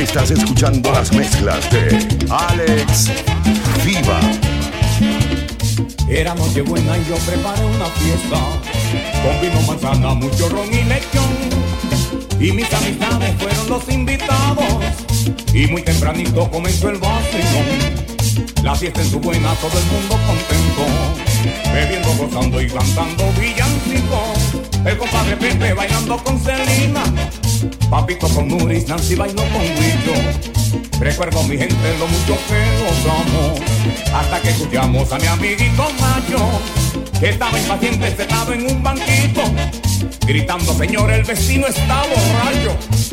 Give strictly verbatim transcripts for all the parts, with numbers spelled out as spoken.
Estás escuchando las mezclas de Alex Viva. Era Nochebuena y yo preparé una fiesta con vino, manzana, mucho ron y lechón. Y mis amistades fueron los invitados y muy tempranito comenzó el vacilón. La fiesta en su buena, todo el mundo contento, bebiendo, gozando y cantando villancicos. El compadre Pepe bailando con Celina, Papito con Nuris, Nancy bailó con Guillo. Recuerdo mi gente lo mucho que gozamos, hasta que escuchamos a mi amiguito Macho, que estaba impaciente sentado en un banquito, gritando: señor, el vecino está borracho.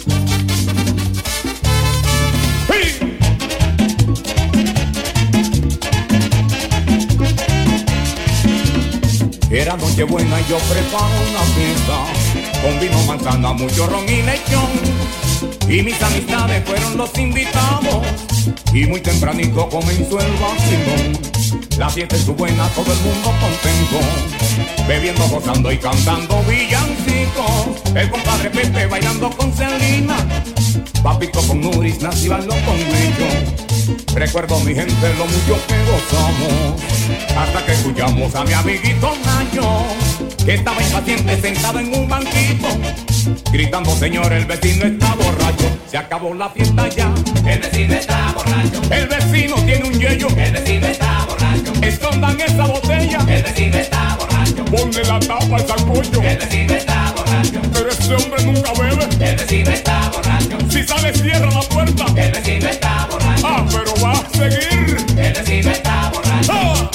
Era Nochebuena y yo preparo una fiesta con vino, manzana, mucho ron y lechón. Y mis amistades fueron los invitados y muy tempranito comenzó el vacilón. La fiesta es su buena, todo el mundo contento, bebiendo, gozando y cantando villancicos. El compadre Pepe bailando con Celina, Papito con Nuris, Nancy bailó con Guillo. Recuerdo mi gente lo mucho que gozamos, hasta que escuchamos a mi amiguito Nacho, que estaba impaciente sentado en un banquito, gritando: señor, el vecino está borracho. Se acabó la fiesta ya, el vecino está borracho. El vecino tiene un yello, el vecino está borracho. Escondan esa botella, el vecino está borracho. Ponle la tapa al sancocho, el vecino está borracho. Pero ese hombre nunca bebe, el vecino está borracho. Si sale cierra la puerta, el vecino está borracho. Ah, pero va a seguir, el vecino está borracho. ¡Ah!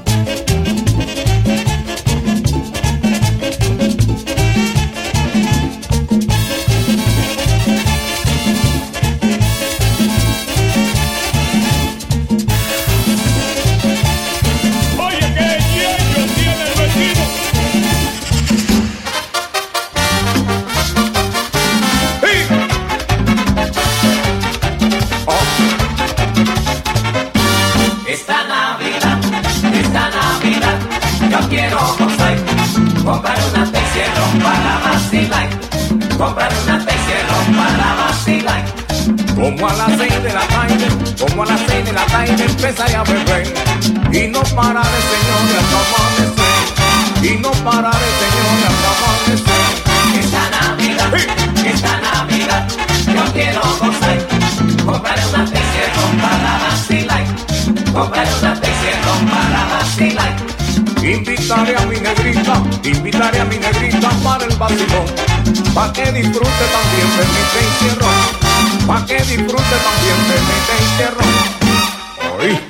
Comprar una Pepsi ron para vacilar, comprar una Pepsi ron para vacilar. Como a las seis de la tarde, como a las seis de la tarde empezaré a beber, y no pararé, señores, hasta amanecer, y no pararé, señores, hasta amanecer. Esta Navidad, ¡Sí! esta Navidad, yo quiero gozar, comprar una Pepsi ron para vacilar, comprar una Pepsi ron para vacilar. Invitaré a mi negrita, invitaré a mi negrita para el vacilón, pa' que disfrute también de mi encierro, pa' que disfrute también de mi encierro. Oí.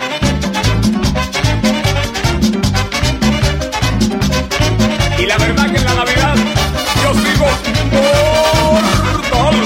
Y la verdad que en la Navidad yo sigo mortal.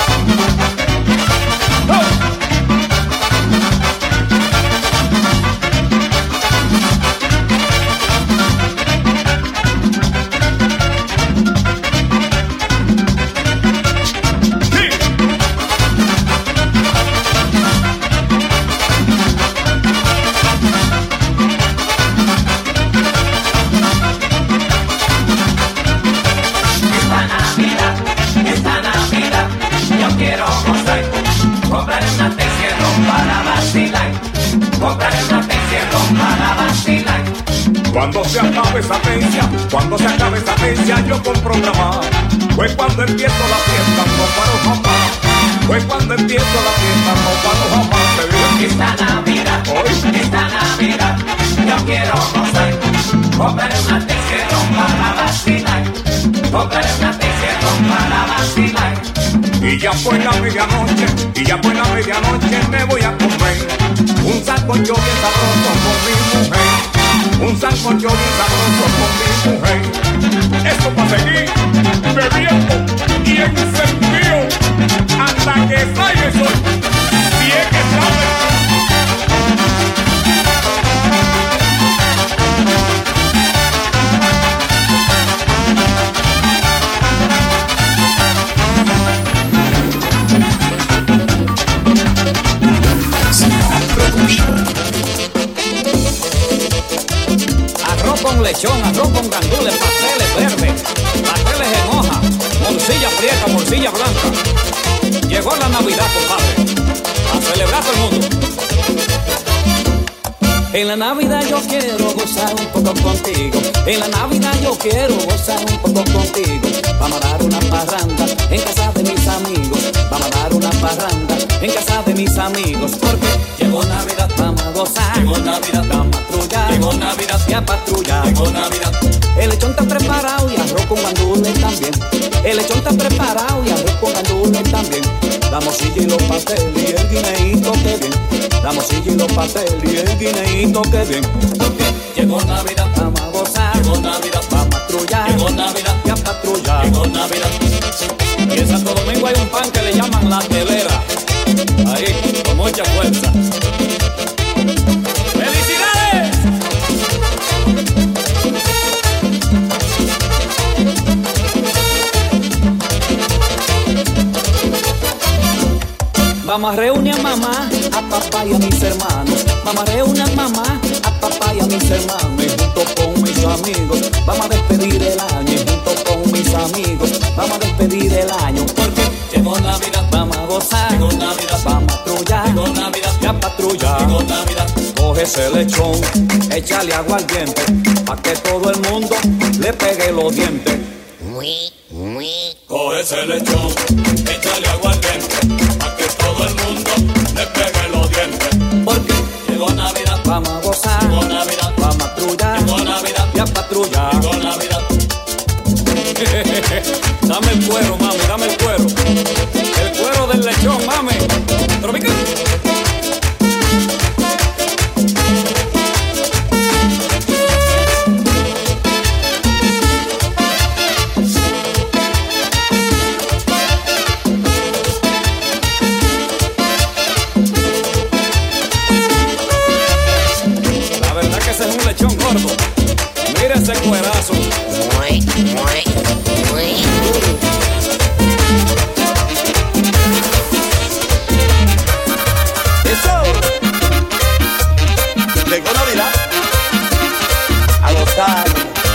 Cuando se acabe esa fecha, cuando se acabe esa fecha, yo compro otra más. Pues cuando empiezo la fiesta, no paro jamás. Pues cuando empiezo la fiesta, no paro jamás. Esta Navidad, hoy, esta Navidad, yo quiero gozar. Compraré una Pepsi ron para vacilar, compraré una Pepsi ron para vacilar. Y ya fue la medianoche, y ya fue la medianoche, me voy a comer un sancocho bien sabroso con mi mujer. Un sancocho bien sabroso con mi mujer. Esto pa' seguir bebiendo y encendido hasta que salga el sol. Si es que sabe. Con lechón, arroz con gandules, pasteles verdes, pasteles en hoja, morcilla prieta, morcilla blanca. Llegó la Navidad, compadre. todo el mundo. En la Navidad yo quiero gozar un poco contigo. En la Navidad yo quiero gozar un poco contigo. Vamos a dar una parranda en casa de mis amigos. Vamos a dar una parranda en casa de mis amigos. Porque llegó Navidad, vamos a gozar. Llegó Navidad, vamos a patrullar. Llegó Navidad, y a patrullar. Llegó Navidad. El lechón está preparado y arroz con gandules también. El lechón está preparado y arroz con gandules también. La morcilla y los pasteles y el guineíto que bien. La morcilla y los pasteles y el guineíto que bien. Porque llegó Navidad, vamos a gozar. Llegó Navidad, vamos a patrullar. Llegó Navidad, y a patrullar. Llegó Navidad. Y en Santo Domingo hay un pan que le llaman la telera. Ahí, con mucha fuerza. ¡Felicidades! Vamos a reunir a mamá, a papá y a mis hermanos. Vamos a reunir a mamá, a papá y a mis hermanos. Y junto con mis amigos vamos a despedir el año. Y junto con mis amigos vamos a despedir el año. Porque llegó Navidad, vamos a gozar. Llegó Navidad, vamos a patrullar. Llegó Navidad, y a patrullar. Llegó Navidad. Coge ese lechón, échale agua al diente, pa' que todo el mundo le pegue los dientes. Coge ese lechón, échale agua al diente, pa' que todo el mundo le pegue los dientes. Porque llegó Navidad, vamos a gozar. Llegó Navidad, vamos a patrullar. Llegó Navidad, y a patrullar. Llegó Navidad. Dame el cuero, mami, dame el cuero. El cuero del lechón, mami. Tropical. Mira ese cuerazo. Eso. Llegó Navidad. A gozar.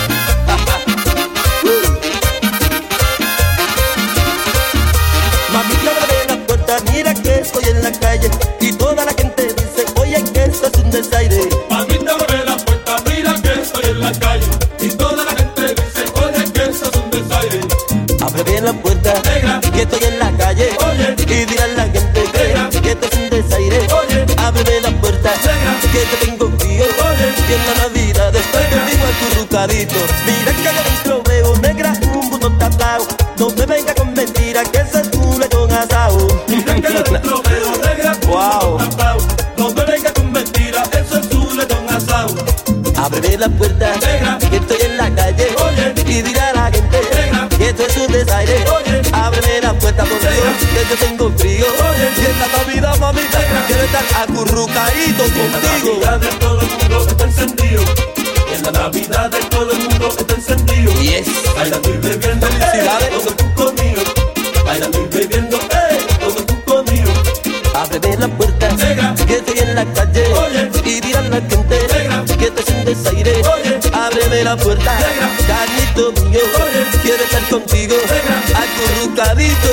Mamita, abre la puerta, mira que estoy en la calle. Y toda la gente dice, oye, que esto es un desaire. Mamita, abre la puerta, mira que estoy en la calle. Y toda la gente dice, oye, que esto es un desaire. Abre bien la puerta, negra, que estoy en la calle. Oye, y dirán la gente, negra, que esto es un desaire. Oye, ábreme la puerta, negra, que te tengo frío. Oye, y en la Navidad estoy contigo acurrucadito. Mira que adentro veo, negra, un mundo tapado. No me venga con mentiras, que ese es un lechón asado. Mira que adentro veo, negra, wow, un mundo tapado. No me venga con mentiras, eso es un lechón asado. Ábreme la puerta, negra, que estoy en la calle. Oye, y dirá la gente, negra, que esto es un desaire. Oye, ábreme la puerta, por Dios, que yo tengo frío. Oye, y en la Navidad, mamita, negra, quiero estar acurrucadito contigo. En la Navidad de todo el mundo está encendido. En la Navidad de todo el mundo está encendido. Yes. Bailando y bebiendo, felicidades, eh, todo tú conmigo. Bailando y bebiendo, eh, todo tú conmigo. Ábreme la puerta, negra, que estoy en la calle. Oye, y dirán la gente, negra, que esto es un desaire. Oye, ábreme la puerta, negra, carnito mío. Oye, quiero estar contigo, negra, acurrucadito.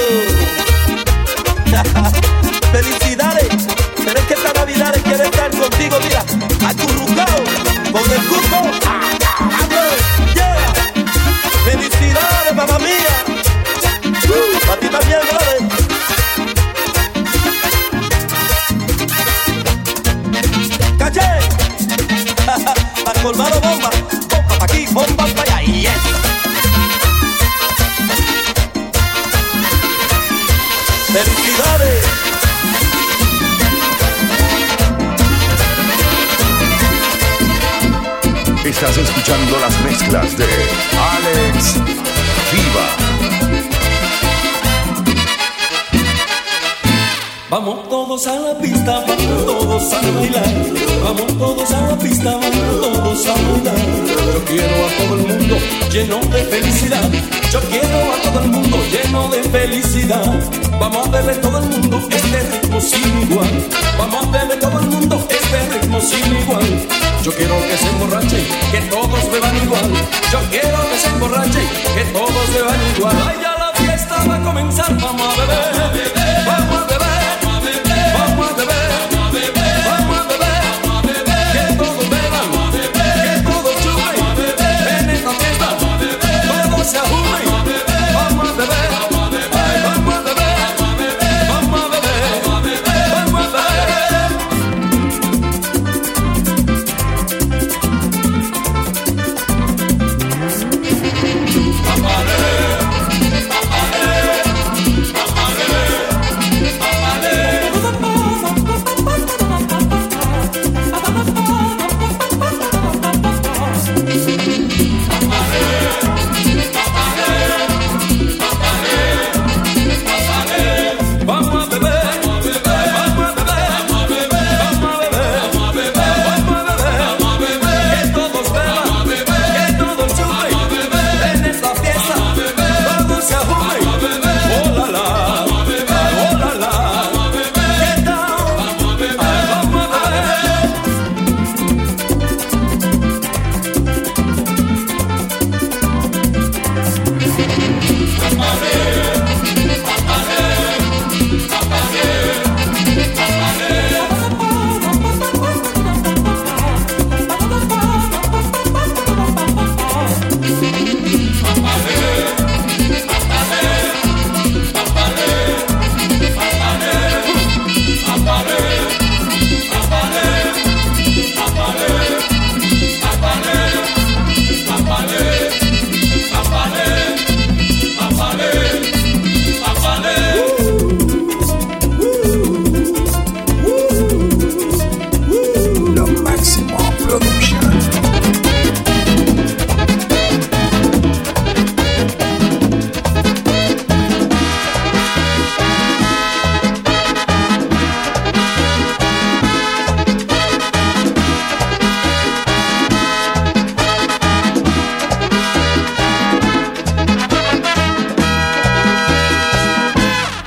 Felicidades, pero es que esta Navidad quiero estar contigo, mira, acurrucado, con el cuco. Yeah. Felicidades, mamá mía. Uh, a ti también, brother. ¡Caché! Para colmado bomba, bomba pa' aquí, bomba pa' allá, yes. ¡Felicidades! Estás escuchando las mezclas de Alex Viva. Vamos todos a la pista, vamos todos a bailar. Vamos todos a la pista, vamos todos a bailar. Yo quiero a todo el mundo lleno de felicidad. Yo quiero a todo el mundo lleno de felicidad. Vamos a darle todo el mundo este ritmo sin igual. Vamos a darle todo el mundo este ritmo sin igual. Yo quiero que se emborrachen, que todos beban igual. Yo quiero que se emborrachen, que todos beban igual. Ay, ya la fiesta va a comenzar, vamos a beber, vamos a beber, vamos a beber, vamos a beber.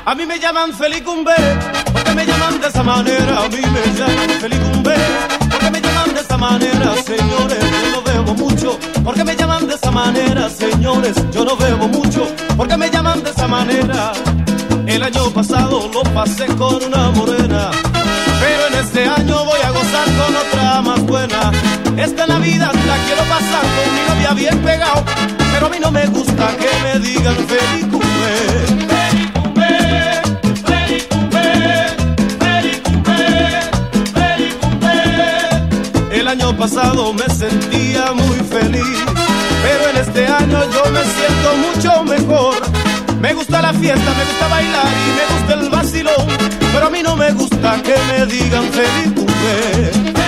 A mí me llaman Felicumbe, porque me llaman de esa manera. A mí me llaman Felicumbe, porque me llaman de esa manera. Señores, yo no bebo mucho, porque me llaman de esa manera. Señores, yo no bebo mucho, porque me llaman de esa manera. El año pasado lo pasé con una morena, pero en este año voy a gozar con otra más buena. Esta Navidad la quiero pasar con mi novia bien pegado, pero a mí no me gusta que me digan Felicumbe. Felicumbe, Felicumbe, Felicumbe, Felicumbe. El año pasado me sentía muy feliz, pero en este año yo me siento mucho mejor. Me gusta la fiesta, me gusta bailar y me gusta el vacilón, pero a mí no me gusta que me digan Felicumbe.